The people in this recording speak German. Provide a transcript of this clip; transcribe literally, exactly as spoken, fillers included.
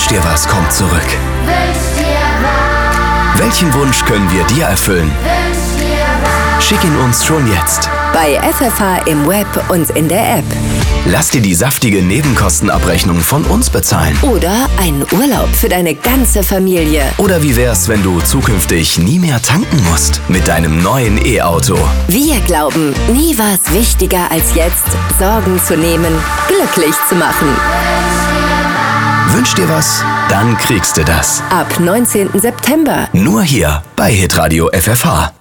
Wünsch dir was kommt zurück. Wünsch dir was. Welchen Wunsch können wir dir erfüllen? Wünsch dir was. Schick ihn uns schon jetzt. Bei F F H im Web und in der App. Lass dir die saftige Nebenkostenabrechnung von uns bezahlen. Oder einen Urlaub für deine ganze Familie. Oder wie wär's, wenn du zukünftig nie mehr tanken musst mit deinem neuen E-Auto? Wir glauben, nie war es wichtiger als jetzt, Sorgen zu nehmen, glücklich zu machen. Wünsch dir was? Dann kriegst du das. Ab neunzehnten September. Nur hier bei Hitradio F F H.